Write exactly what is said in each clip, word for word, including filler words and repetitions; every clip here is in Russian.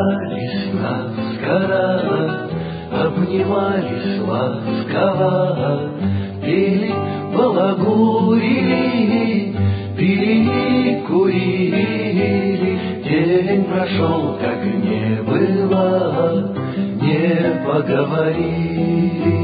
Обнимались наскоро, обнимались ласково, пели, балагурили, пили и курили. День прошел, как не было, не поговорили.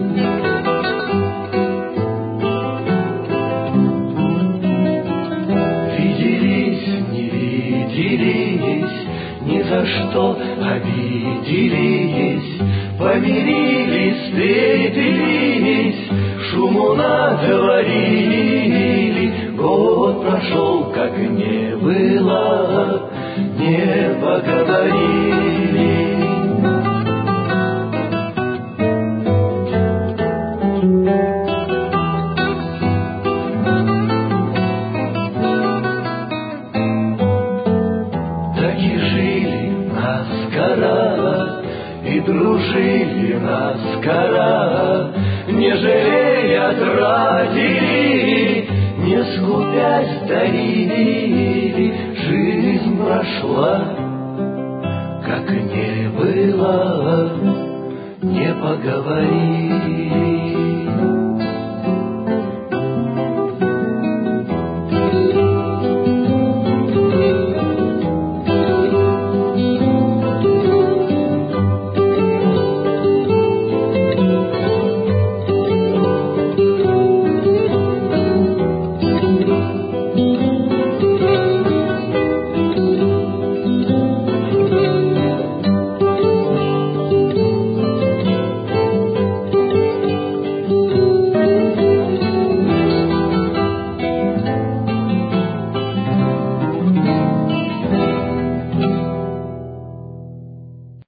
Ни за что обиделись, помирились, встретились, шуму наговорили. Год прошел, как не было, не поговорили. И дружили наскоро, не жалея тратили, не скупясь дарили. Жизнь прошла, как не было, не поговорили.